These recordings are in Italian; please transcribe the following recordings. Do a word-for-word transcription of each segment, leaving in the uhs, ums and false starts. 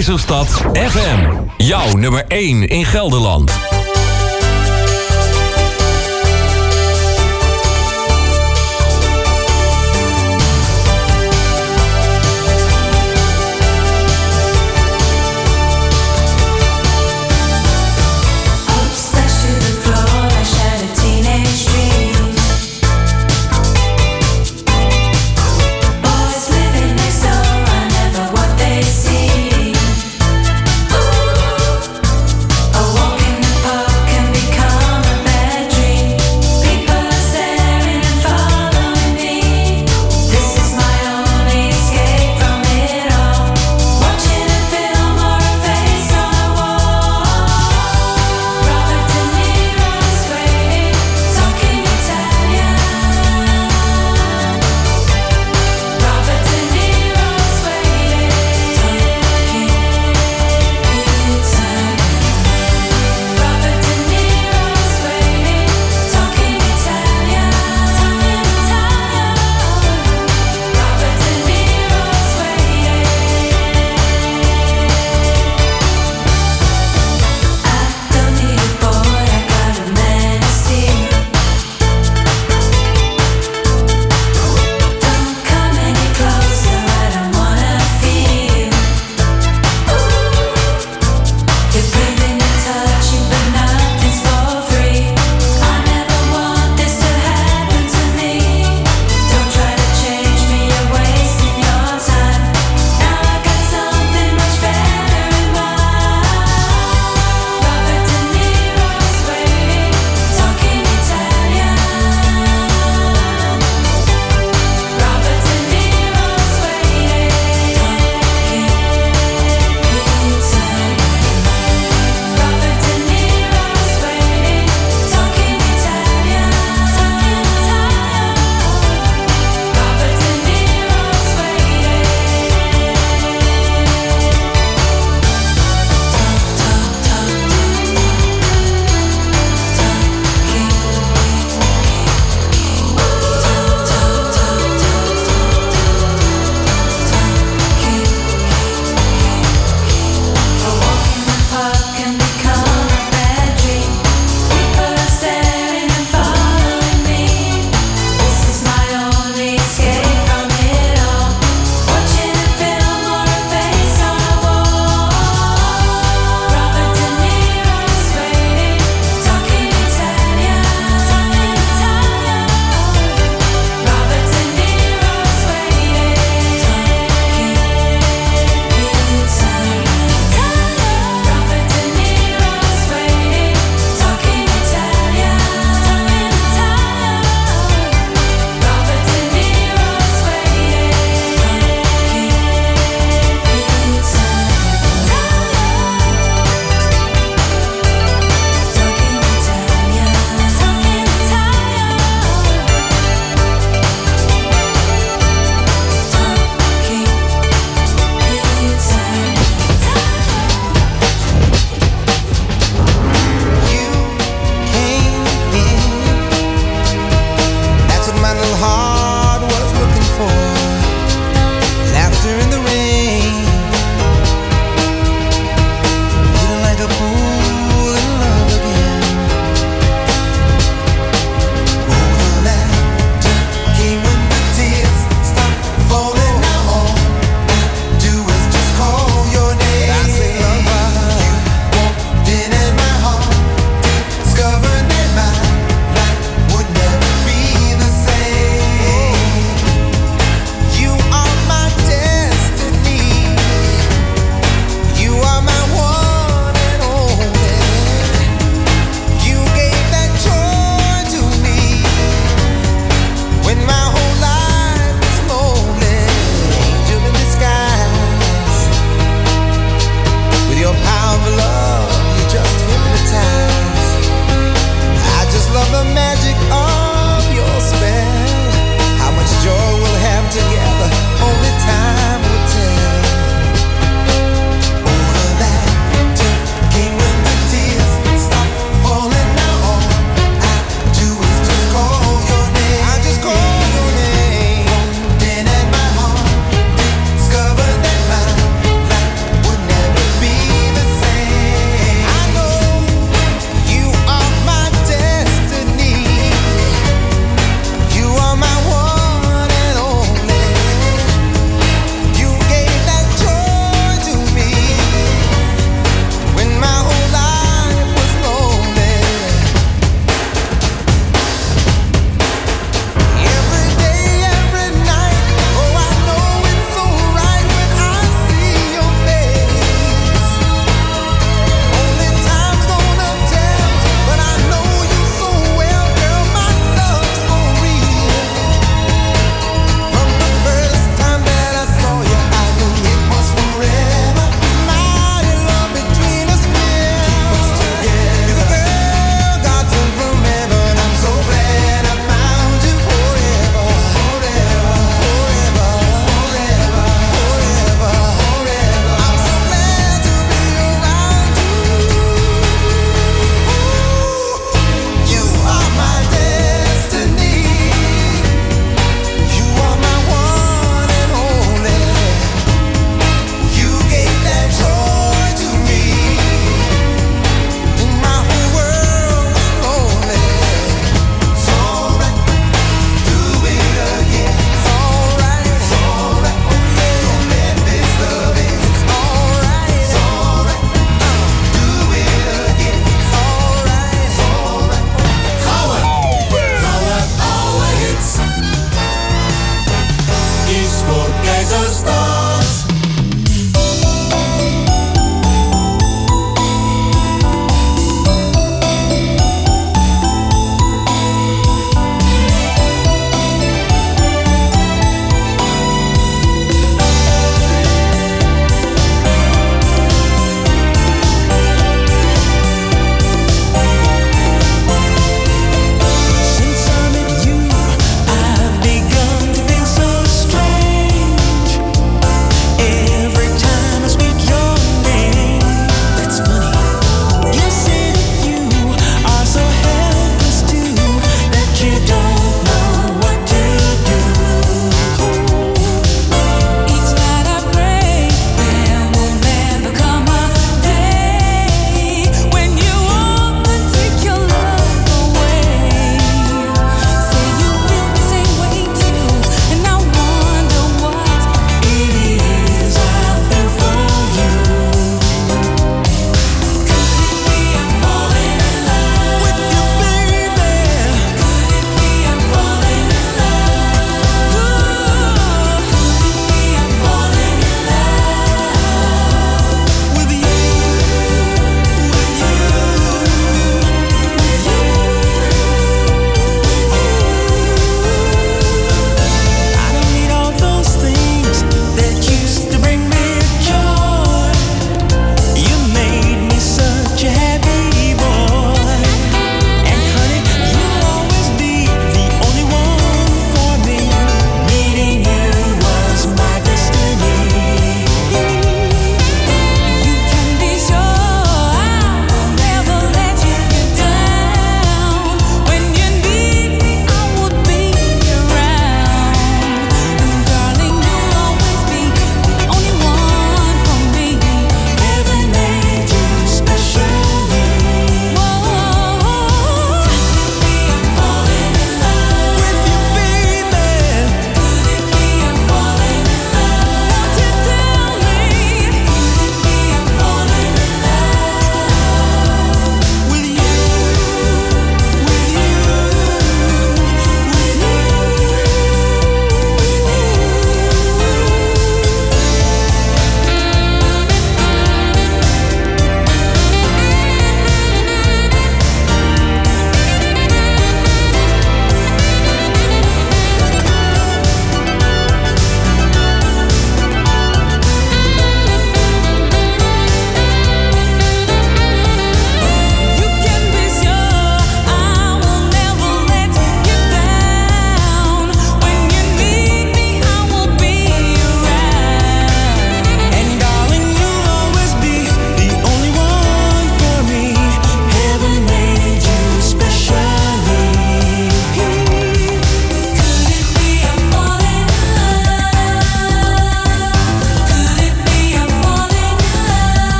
Vijzelstad F M. Jouw nummer één in Gelderland. A walk in the park.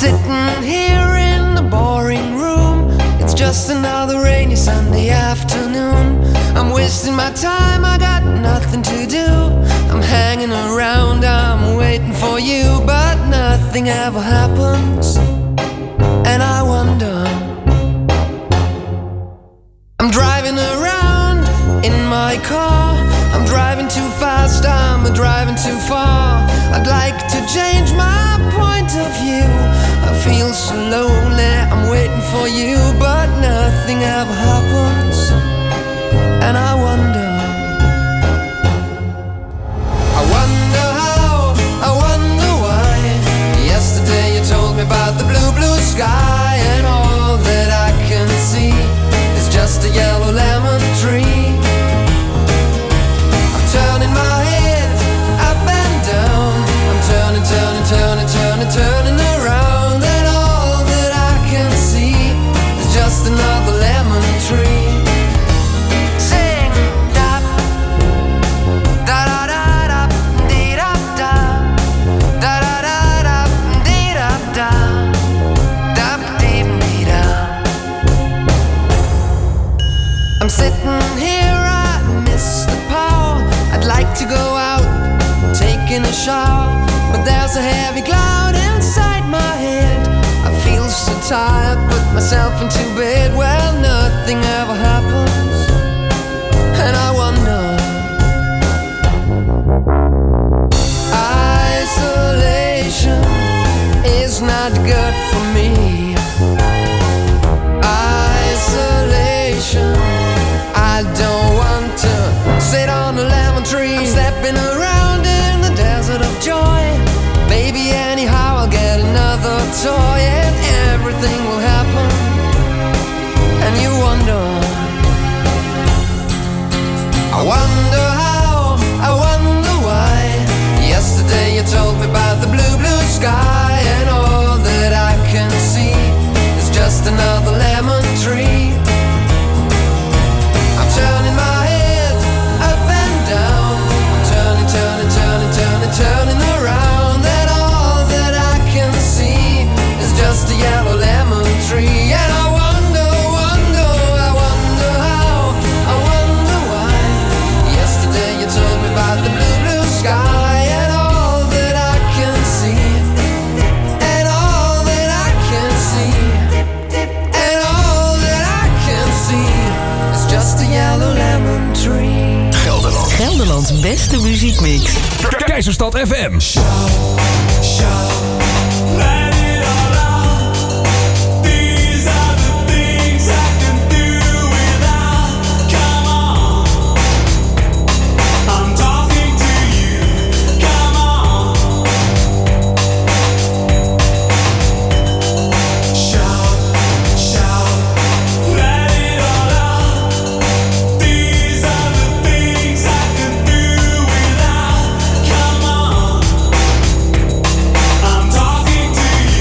sitting here in the boring room. It's just another rainy Sunday afternoon. I'm wasting my time, I got nothing to do. I'm hanging around, I'm waiting for you, but nothing ever happens. And I wonder, I'm driving around in my car. I'm driving too fast, I'm driving too far. I'd like to change my point of view. I feel so lonely, I'm waiting for you, but nothing ever happens. And I wonder, I wonder how, I wonder why. Yesterday you told me about the blue, blue sky, and all that I can see is just a yellow lemon tree. I'm turning my head up and down. I'm turning, turning, turning, turning, turning around, and all that I can see is just another lemon tree. Sing da da da da da dee da da da da da da dee da da da dee dee da. I'm sitting here, I miss the power. I'd like to go out, taking a shower, but there's a heavy cloud inside my head. I feel so tired, put myself into bed. Well, nothing ever happens, and I wonder, isolation is not good for me. Isolation, I don't want to sit on a lemon tree. I'm stepping around in the desert of joy. Maybe anyhow I'll get another toy, and everything will happen. And you wonder, I wonder how, I wonder why. Yesterday you told me about the blue, blue sky, and all that I can see is just another lemon tree. I'm turning my head up and down. I'm turning, turning, turning, turning, turning around, and all that I can see is just a yellow lemon tree. And I wonder, wonder, I wonder how, I wonder why. Yesterday you told me about the blue, blue sky, and all that I can see, and all that I can see, and all that I can see is just a yellow lemon tree. Gelderland. Gelderlands beste muziekmix. Keizerstad F M. I'm talking to you.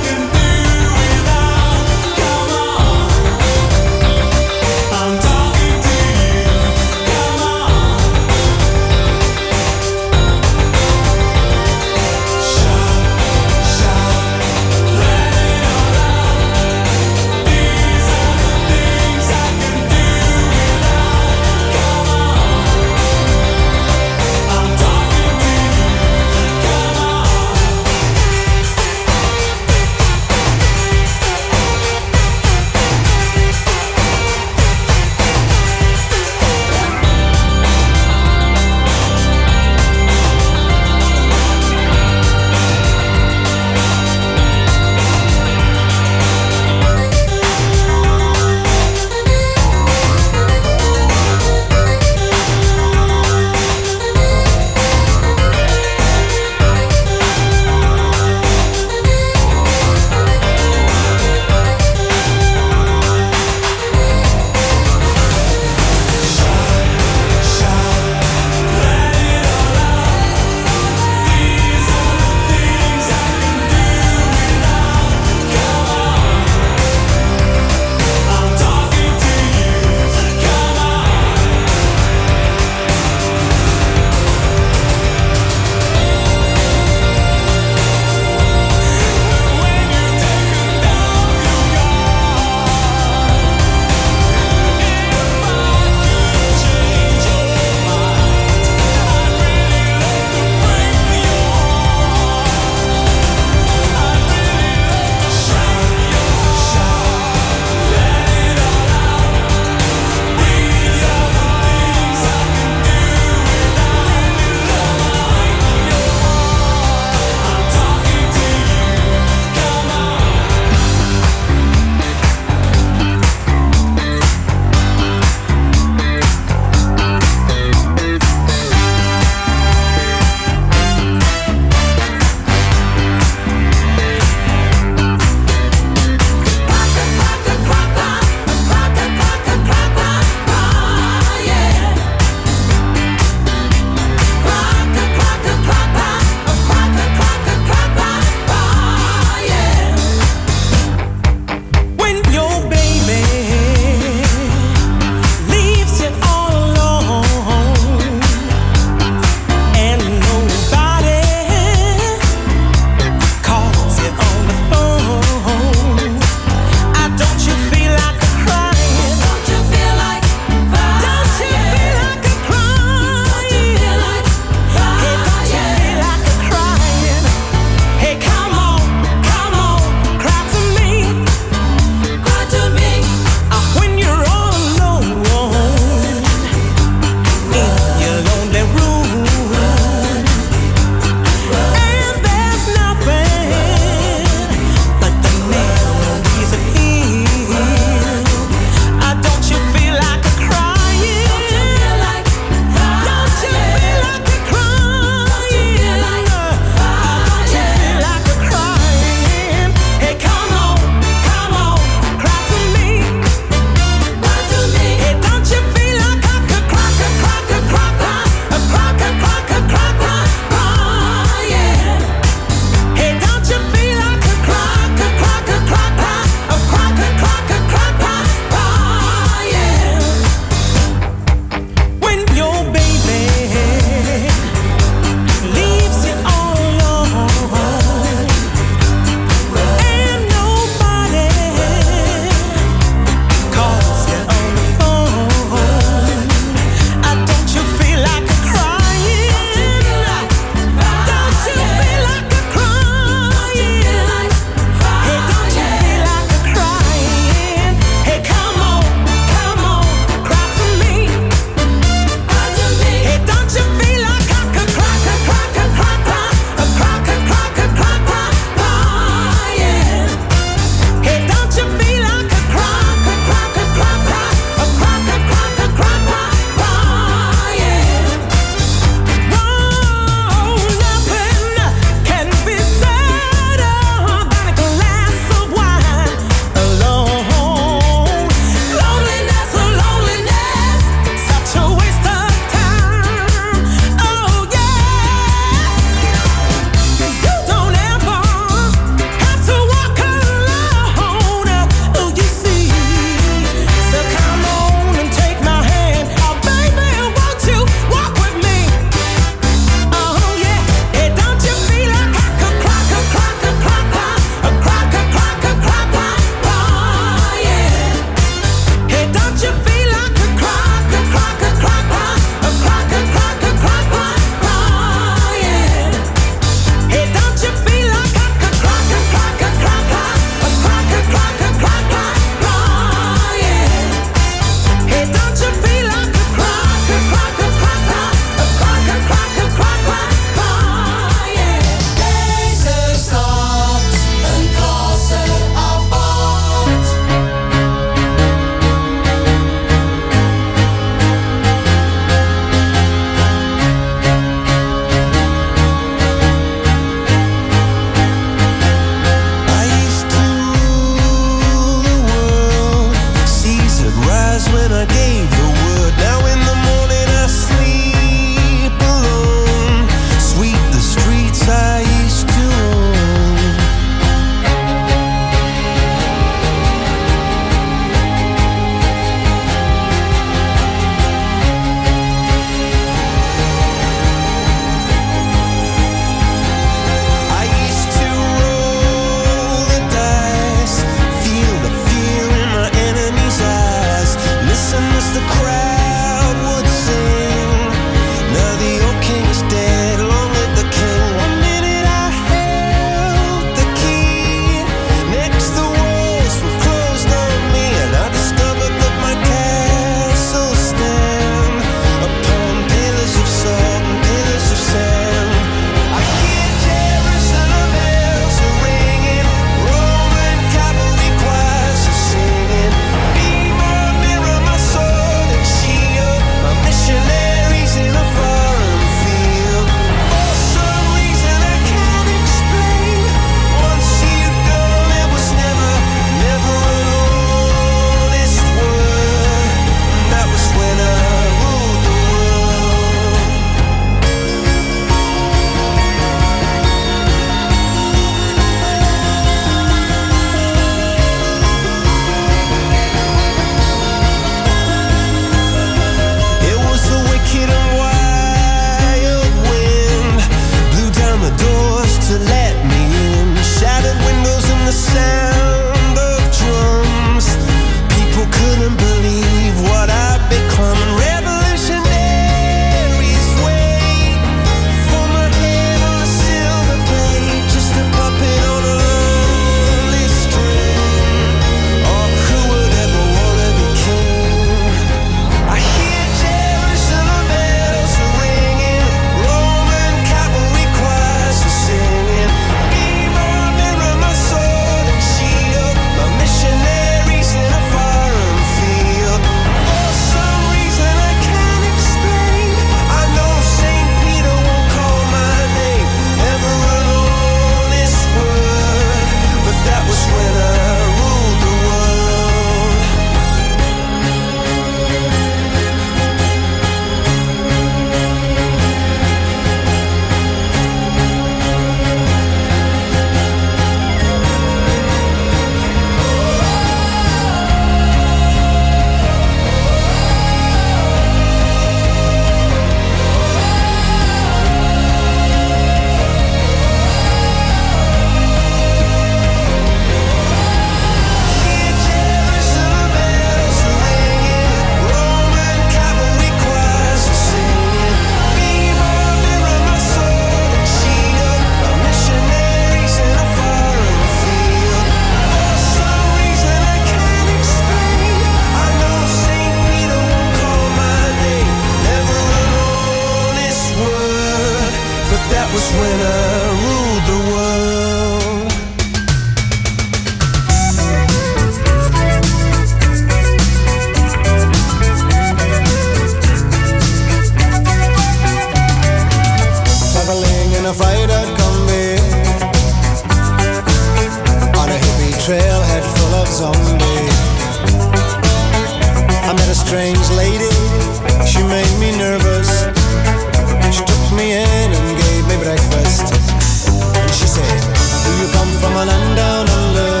She made me nervous. She took me in and gave me breakfast. And she said, do you come from a land down under?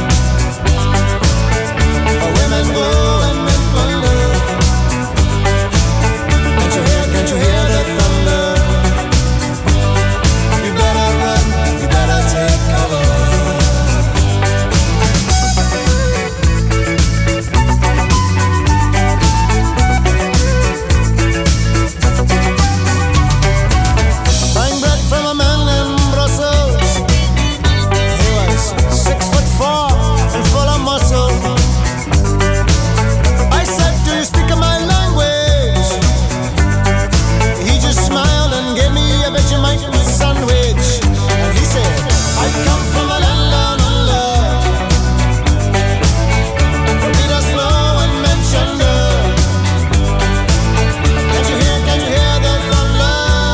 Where women go and men wonder. Can't you hear, can't you hear the thunder? You better run, you better take cover. Buying bread from a man in Brussels. He was six foot four and full of muscle. I said, do you speak my language? He just smiled and gave me a Vegemite sandwich. And he said, I come from a land down under. Where Peter Slow and mentioned her. Can't you hear, can't you hear the thunder?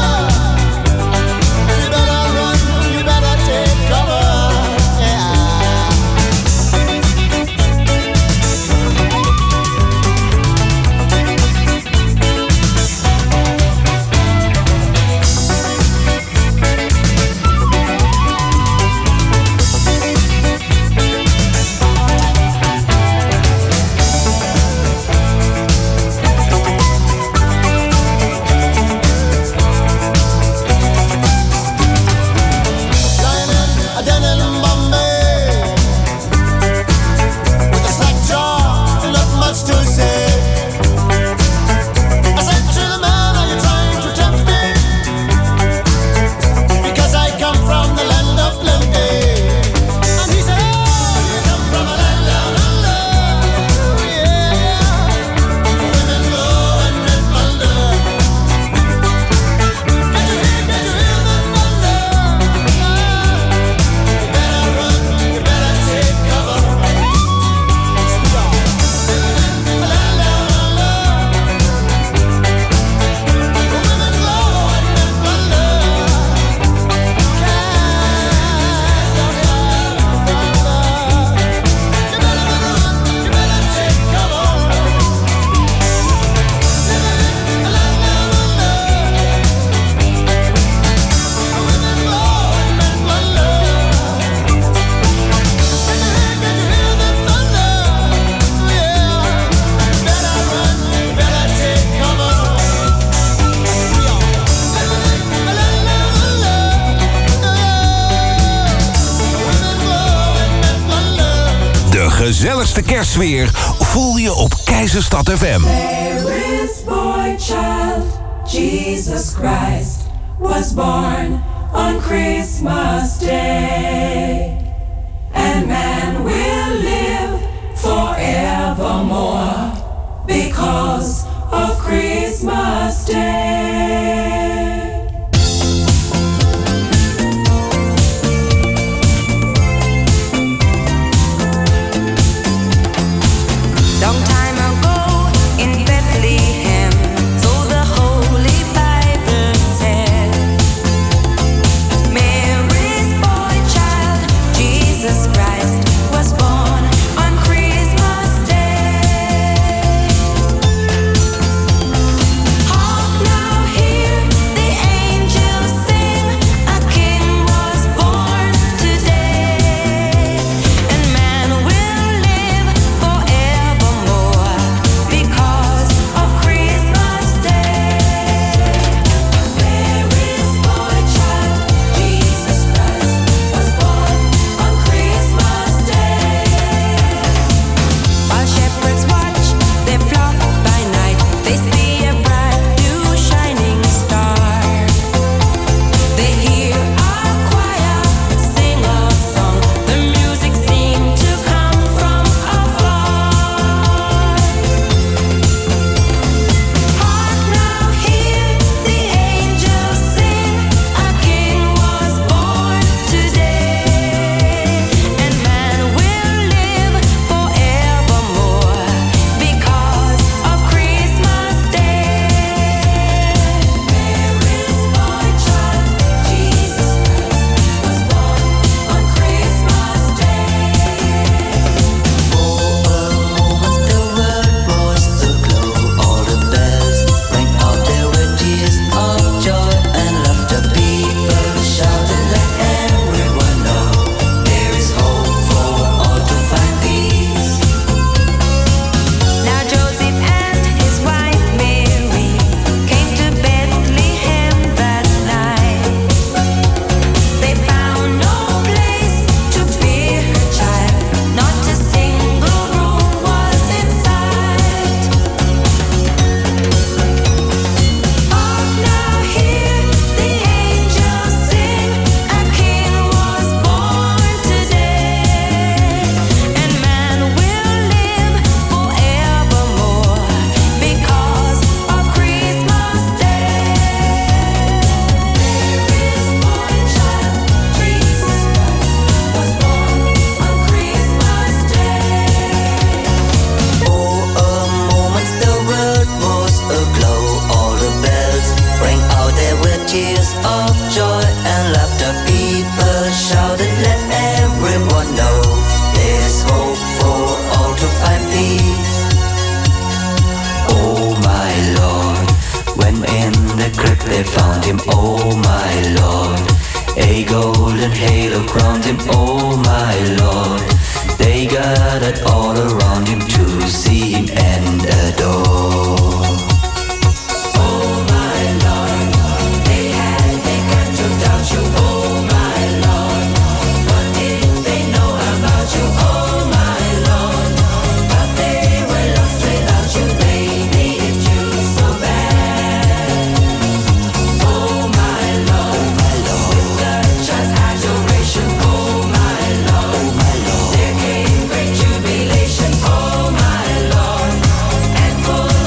You better run, you better take cover. Yeah. Lying in a den in Bombay with a slack jaw and not much to say. I said to the man, are you trying to tempt me? Because I come from the land of plenty. And he said, oh, you come from a land down under. Yeah. Women go and men wonder. Can't you hear, can't you hear the thunder? You better run, you better take cover. A land down under. Women go and men wonder. Can't you hear the thunder? You better run, you better take cover. A land down under. Women go and men wonder. Can you hear, can you hear the thunder? Yeah. Better run, better take cover. A land down under. Women go and men wonder. De gezelligste kerstsfeer voel je op Keizerstad F M. There is boy child, Jesus Christ, was born on Christmas Day. And man will live forevermore because of Christmas Day. Long time ago in Bethlehem, so the Holy Bible said, Mary's boy child, Jesus Christ, was born on Christmas Day. Hark now they found him, oh my Lord. A golden halo crowned him, oh my Lord. They gathered all around him to see him and adore. Oh my Lord, they had begun to doubt you, oh my Lord. What did they know about you, oh my Lord? But they were lost without you, they needed you so bad. Oh my Lord, with the church's adoration, oh my Lord, there came great jubilation, oh my Lord, and full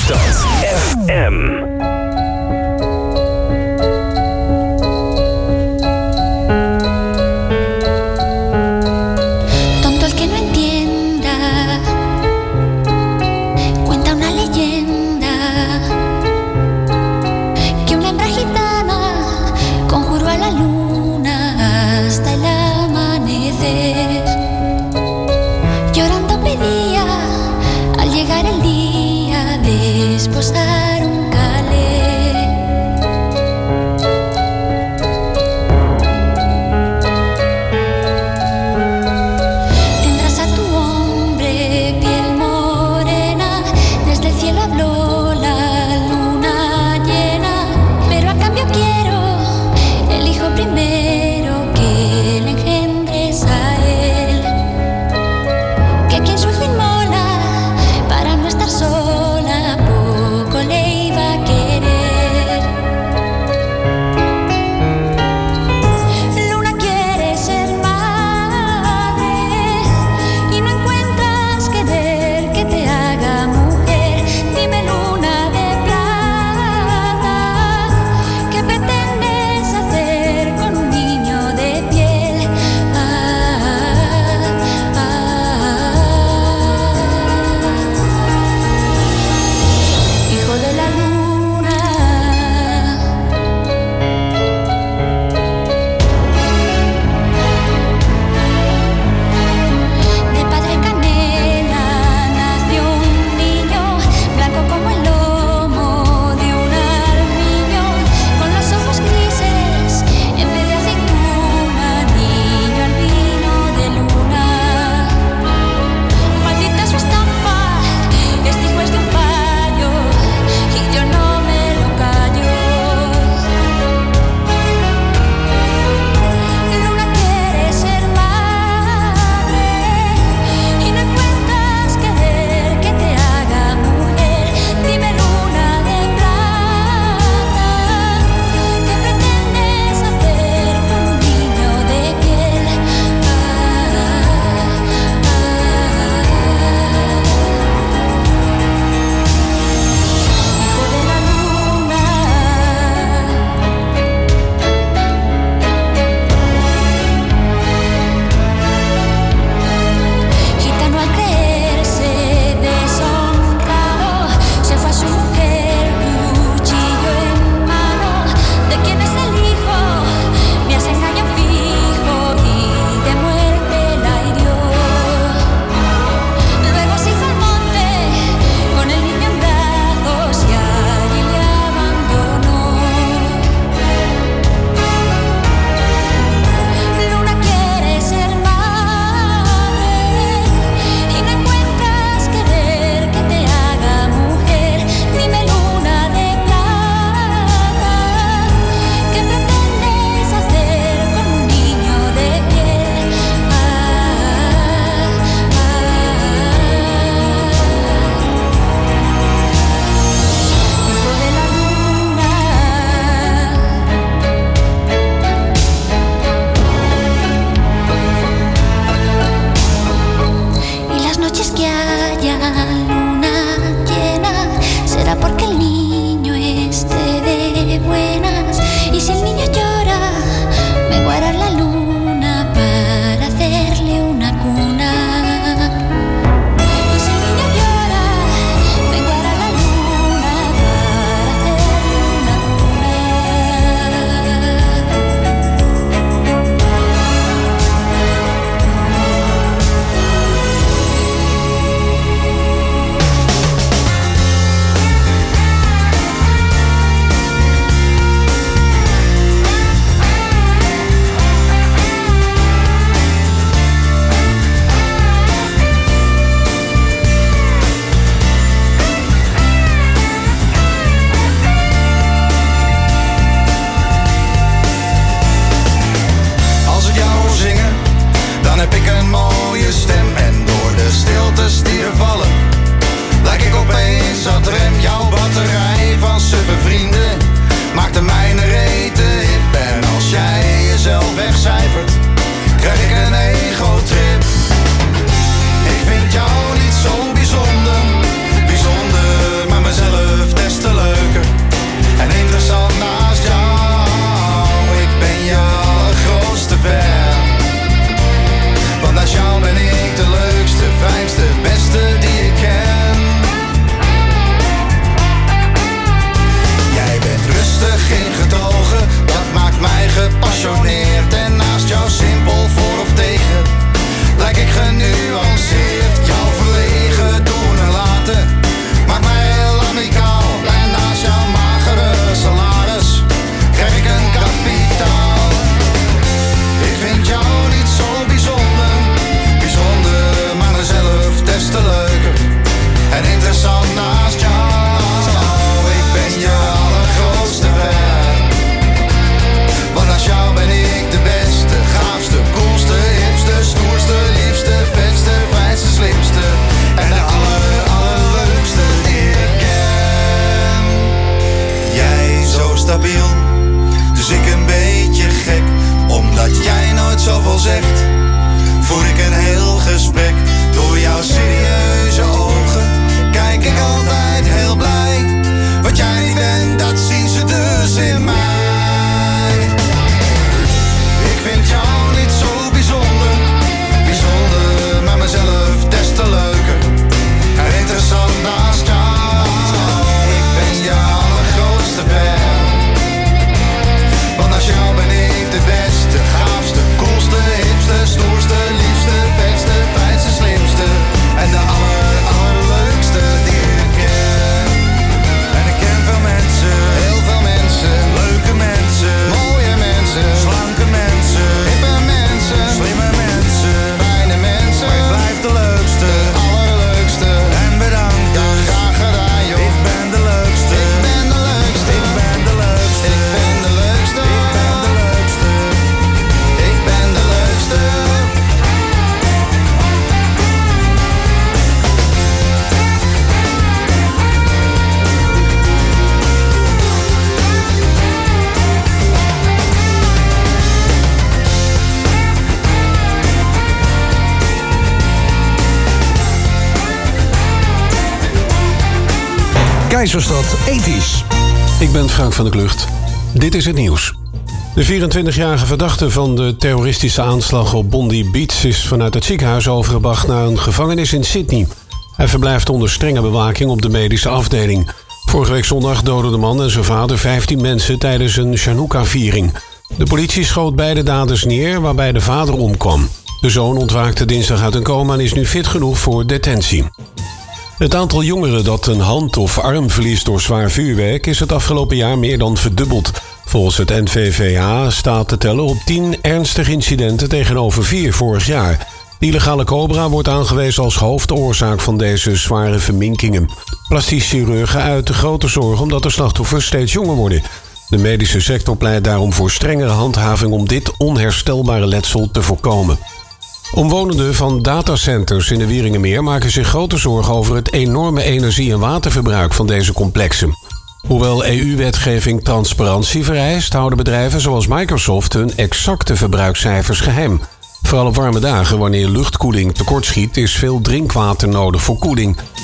Kellerstad F M. Posar un calé. Tendrás a tu hombre piel morena, desde el cielo habló la luna llena, pero a cambio quiero el hijo primero que le engendres a él, que quien su hijo inmola para no estar sola le iba a querer. Luna quiere ser madre y no encuentras querer que te haga mujer. Dime, luna de plata, ¿qué pretendes hacer con un niño de piel? Ah, ah, hijo de la luna, de padre canela nació un niño, blanco como el lomo de un armiño, con los ojos grises en vez de aceituna, niño albino de luna. Maldita su estampa, este hijo es de un payo y yo no me lo callo. Luna quiere ser madre y no encuentras querer que te haga mujer. Dime, luna de plata, ¿qué pretendes hacer con un niño de piel? Ah, hijo de la luna. Gitano al creerse deshonrado se fue a su mujer, cuchillo en mano. ¿De quién es el hijo? Me hace engaño fijo y de muerte la hirió. Luego se hizo al monte con el niño en brazos y allí le abandonó. Luna quiere ser madre y no encuentras querer que te haga mujer. Dime, luna de plata, ¿qué pretendes hacer con un niño de piel? Ah, ah, hijo de la luna. Y las noches que haya luna llena será porque el niño esté de buenas. Y si el niño llora, me guardará la luna para hacerle una cuna. Y si el niño llora, me guardará la luna para hacerle una cuna. Keizerstad Ethisch. Ik ben Frank van der Klucht. Dit is het nieuws. De vierentwintigjarige verdachte van de terroristische aanslag op Bondi Beach is vanuit het ziekenhuis overgebracht naar een gevangenis in Sydney. Hij verblijft onder strenge bewaking op de medische afdeling. Vorige week zondag doodden de man en zijn vader vijftien mensen tijdens een Chanukka-viering. De politie schoot beide daders neer, waarbij de vader omkwam. De zoon ontwaakte dinsdag uit een coma en is nu fit genoeg voor detentie. Het aantal jongeren dat een hand of arm verliest door zwaar vuurwerk is het afgelopen jaar meer dan verdubbeld. Volgens het N V V H staat te tellen op tien ernstige incidenten tegenover vier vorig jaar. De illegale cobra wordt aangewezen als hoofdoorzaak van deze zware verminkingen. Plastisch chirurgen uiten grote zorg omdat de slachtoffers steeds jonger worden. De medische sector pleit daarom voor strengere handhaving om dit onherstelbare letsel te voorkomen. Omwonenden van datacenters in de Wieringermeer maken zich grote zorgen over het enorme energie- en waterverbruik van deze complexen. Hoewel E U-wetgeving transparantie vereist, houden bedrijven zoals Microsoft hun exacte verbruikscijfers geheim. Vooral op warme dagen, wanneer luchtkoeling tekortschiet, is veel drinkwater nodig voor koeling.